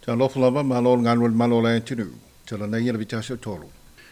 Loflava Malol Ganwell Malola Tinu, Telanaya Vitasha Tolu.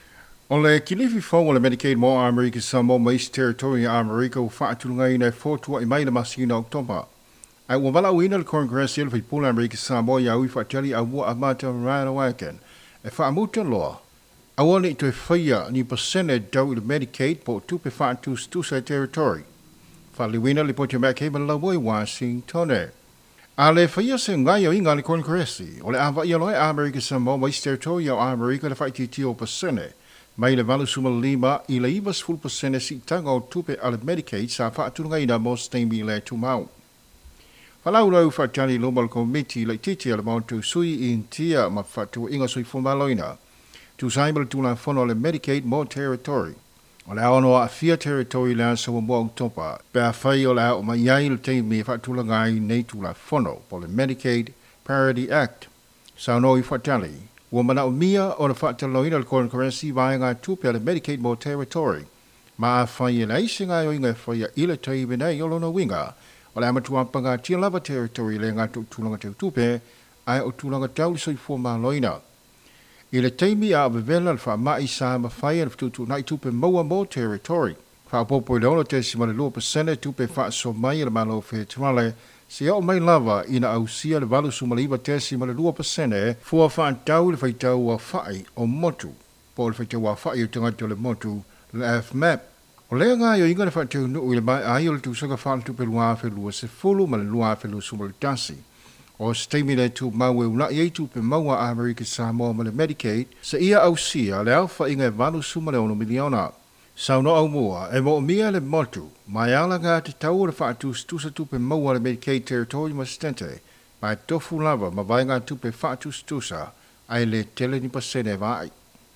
Only Kilifi Fong Medicaid more America some more Mace territory America Fatulanga for to a mile Masino October. I will allow winner Congress if we pull America some more Yawi Fatali a war about right awaken. If I'm out law, I want it to fire any percentage down with Medicaid for 2% to side territory. Fali winner report your back cable low boy Washington. Ale faya se ngayo inga ni kongresi ole ava yelo America samo mais territorio America le faiti tio persene mai le valu suma lima ile ibas full persene si tango tupe ale Medicaid sa fa tu ngai da most temi le tu mau fala ulo fa tani local committee le titi ale mau tu sui in tia ma fa tu inga sui fu maloina tu saibel tu la fono le Medicaid more territory ole ono a fia territory la so mo topa pa fai ole o mai yai le temi fa tu la ngai nei tu la fono po le Medicaid Parity Act sa no I fatali wo mana o mia o le fa talo ina le currency vai nga tu pe le Medicaid more territory ma fai le isinga yo inga fai ile temi nei yo no winga ole ama tu panga tia lava territory le nga tu la tu pe ai o tu la tau so fo ma loina ile teimi a vela fa mai sa ma fai e tu nai tu pe mo territory fa popo le te si ma lo percent tu pe fa so mai le malo fe tmale si o mai lava ina au sia le valu suma liva te si ma le 2% fu fa tau le fa tau wa fai o motu po le fa tau wa fai o tanga le motu le f map o le nga yo inga le fa tau no ile mai ai o tu sanga fa tu pe lua fe lua se fulu ma le lua fe lu suma le tasi o stemile tu mawe una ye tu pe mawa America Samoa ma le Medicaid sa ia au sia le alfa inga valu suma le 1 miliona sa no au moa e mo mia le motu mai ala nga te tau le fa tu sa tu pe mawa le Medicaid territory ma stente mai tofu lava ma vai nga tu pe fa tu sa ai le tele ni pasene vai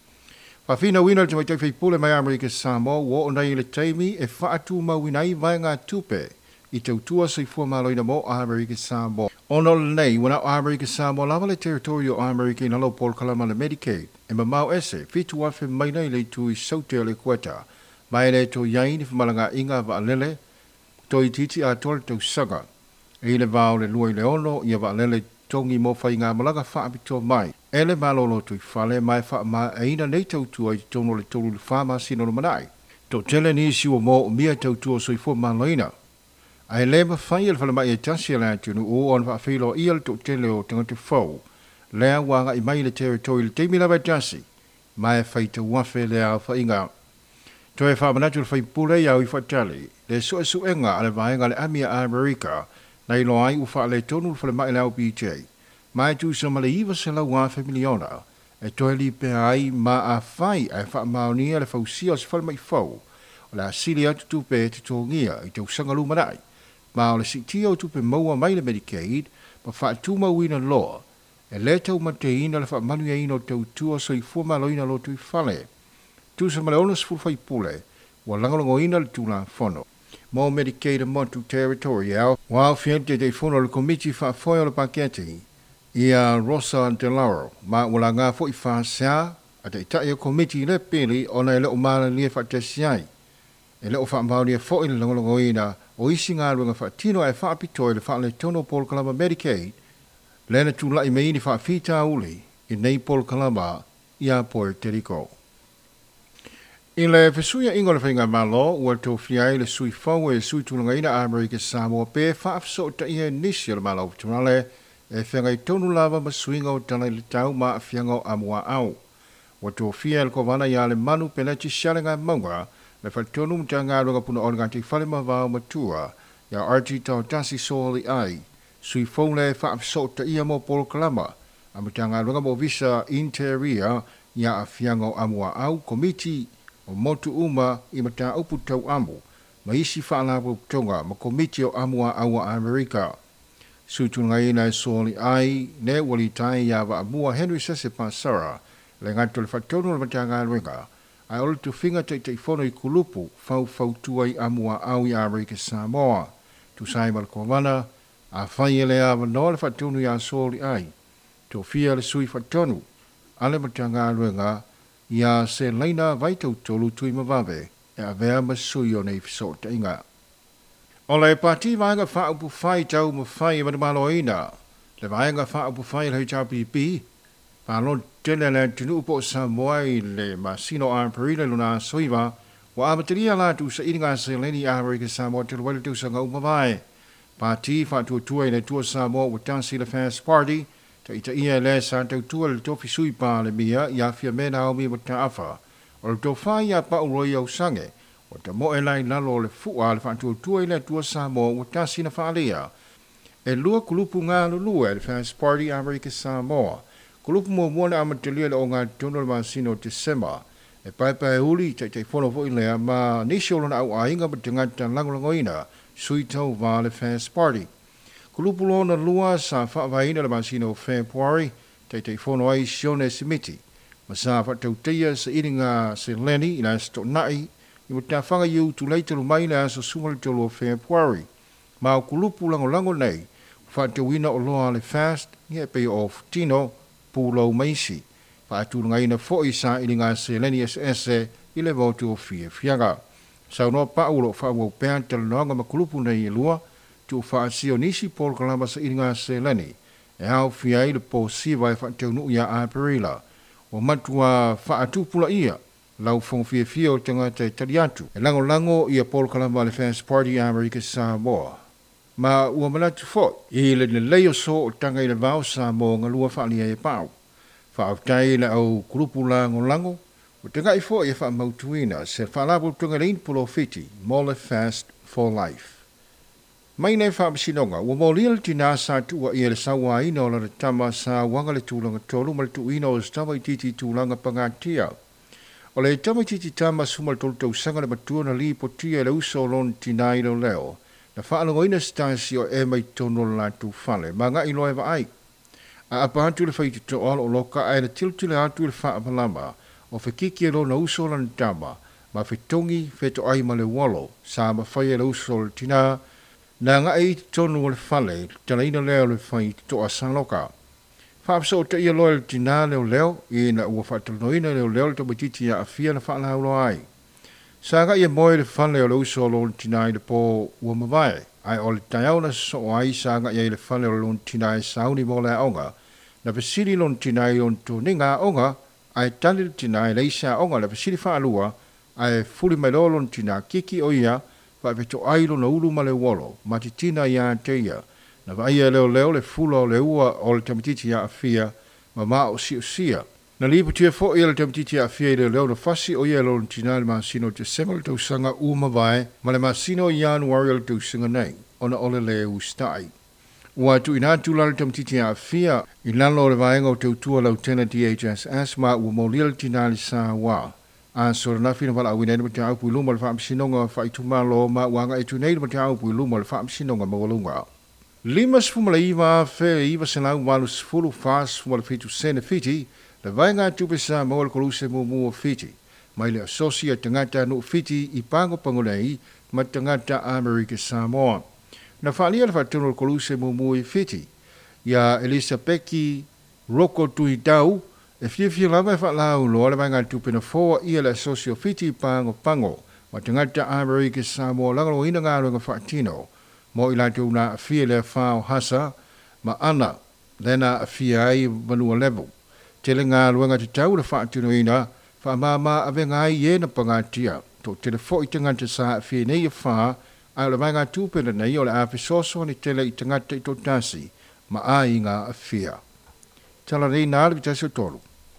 fa fina wina te mai te fei pule mai America Samoa wo ona i le teimi e fa tu ma winai vai nga tu pe i te utua sei fua maloina mo America Samoa. Ono nei, wana America Samoa lava le territorio America in alo pol kalama le Medicaid. E ma mau ese, fitu afe mai nei le tui saute le kueta. Mai le to yaini fa malanga inga va alele, to i titi a tole tau sanga. E le vao le luai le ono, ia va alele tongi mo fa inga malaga fa abito mai. E le malolo tui fale mai fa ma e ina nei tau tua i tono le tolu le fama sino no manai. To tele ni siwa mo mia tau tua soi fua maloina. Ai leba fai el fala mai tasi la tunu o on fa filo il to tele o tanga te fo le wanga I mai le territory le temi lava tasi mai fai te wafe le a fa inga to e fa manatu fai pule ya I fatali le so enga ale vai nga le amia America nei lo ai u fa le tonu fala mai la OBJ mai tu so male iva se la wafe miliona e to li pe ai ma a fai ai fa mauni le fa usia se fala mai fo la silia tu pe te tongia I te usanga lu manai ma o le sitio tu pe maua mai le Medicaid, pa wha tu mauina loa, e le tau mateina le wha manuia ino tau tua so I fua maloina lo tu I fale. Tu sa male onas fulfai pule, wa langalongo ina le tu la fono. Mo Medicaid a motu territorial, wa fiente de fono le committee wha foio le paketi, ia Rosa de Lauro, ma wala ngā fo I wha sea, a te taia committee le pili ona e le o mala lia wha te siai. E le o wha maunia fo I le langalongo ina, o isi ngā runga whaatino e whaapitoi le whaale tono Paul Kalama Medicaid, lena tu lai mei ni whaafita uli I nei Paul Kalama I a Puerto Rico. I le whesuia ingo le whainga malo, ua tō whiai le sui whau e sui tulanga ina Amerika Samoa pe whaafso ta ia nisi le malo tunale e whengai tonu lava ma suinga o tala le tau ma a whianga o amua au. Ua tō whiai le kowana ia le manu penachi shalenga maunga, le whaitonu mta ngā runga puna o ngāti whale mawao matua, ia arti tau tasi soali ai, sui whaule whaafsota ia mo Paul Kalama, a mta ngā runga mo visa interia, ia a whiango amua au komiti o motu uma I mta upu tau amu, ma isi whaalapu tonga ma komiti o amua aua Amerika. Sui tunga ina e soali ai, ne wali tai ia wa amua Henry Sese Pasara, le ngātu le whaitonu le mta ngā runga, ai olu tu finga te fono I kulupu fau tuai amua au I Amerika Samoa. Tu sai mal kovana, a whai ele a wanoa le whatonu ia soli ai. Tu fia le sui whatonu, ale matanga ruenga, ia se leina vaitau tolu tui mawave, e a vea masui o nei fisota inga. O le pati vanga whaupu whai tau ma whai e manamalo ina, le vai nga fa pu fai le HRPP pa lo tele le tunu po Samoa le masino a perila luna soiva wa abateria la tu sa inga se leni America Samoa te wale tu sanga umavai pa ti fa tu le tu Samoa wa tansi le fast party ta ita ia le sa tu le tofi sui pa le mia ya fia mena o mi wa ta afa o to fa ya pa uro ya usange o te mo e lai lalo le fuwa le fa tu le tu Samoa wa tansi na fa lea e lua kulupu ngā lulua le fast party America Samoa kulupu mo mona amatelia le o ngā tono le masino te sema e pai uli te fono fo ilea ma nisi olona au ainga ma te ngata langolangoina sui tau va le fast party kulupu lona lua sa whaavaina le masino February te fono ai sione simiti ma sa whatau teia sa iringa se leni ina sto nai i mo ta whanga iu tu leitelu mai le aso sumal tolo February ma o kulupu langolango nei whatau ina o loa le fast nge pay off tino pulo maisi pa tu ngai na fo isa i nga se leni SS i le votu o fianga sa no pa ulo fa wo pen tel no nga makulupu nei lua tu fa si onisi pol kalama sa i nga se leni e au fia i le po si vai fa te nu ya a perila o matua fa tu pula ia lau fong fia o tanga te tariatu e lango i a pol kalama le fans party America Samoa ma ua manatu fo i le leo so o tanga i le vau Samoa nga lua fa lia e pau whaaftai le au kurupu lango, o te ngai fo e wha mautuina se whaalapu tunga le inpulo fiti, mole fast for life. Mai nei whaapasinonga, ua mōlia le tina sa tua i le sawa ina o la tama sa wanga le tūlanga tolu ma le tu ina o le tama i titi tūlanga pangatia. O le tama i titi tama suma le tolu tau sanga le matua na li potia le uso lon tina i leo, na whaalango ina stasi o e mai tono la tu fale, ma ngai loe va ai. A apantu le faiti to all o loka ai le tiltile atu le faa palama o whekiki e lo na uso lan tama ma whetongi wheto ai ma le walo sa ma whai e le uso le tina na nga e tonu le fale tala ina leo le faiti to a san loka. Whaapso o te ia loa le tina leo i na ua whaataloina leo le tamatiti a awhia na wha laulo ai. Sa nga ia moe le fale o le uso lo le tina i le po ua mawai ai o le taiau na so ai sa nga ia le fale o le tina i sauni mo le aonga na pesiri lon tinai on tu ninga onga ai tali tinai leisa onga la pesiri fa alua ai fuli mai lon tina kiki o ia pa veto ai lo na ulu male wolo matitina ya teia na vai leo le fulo le ua o le tamititi ya afia ma o sia na lipu tia fo ia le tamititi ya afia leo na fasi o ia lon tinai ma sino te semel tu sanga uma vai ma le ma sino January tu singa nei ona ole le ustai Ua tu ina tu lal tamititi a fia i lalo le vaenga o te utua lau tena DHSS ma ua maulia le tinali sa wa. A sora na fina wala awina ina mati aupu iluma le whaamsinonga whaituma lo ma wanga e tu nei mati aupu iluma le whaamsinonga mawalunga. Lima sfumala iwa fe iwa selau walu sfulu fas fumala fitu sene fiti le vaenga tupesa mawal koluse mua fiti. Mai le asosia tangata nu fiti i pango pangunei ma tangata America Samoa. Na whaalia le whaatono koluse mumui fiti. Ia Elisa Peki roko tui tau e fia lama e whaalau loa le mai ngā tupena fōa ia le asosio fiti pango ma te ngata America Samoa langalo ina ngā runga whaatino mo i laitou na fia le whao hasa ma ana lena fia ai manua level. Tele ngā runga te tau le whaatino ina whaamama ave ngā i na pangatia to telefo i te ngata sa fia nei e whaa ai le mai ngā tūpena nei o le awhisoso ni tele i tangata i tō tasi, ma a i ngā awhia. Tala rei nā le vitasi o tolu.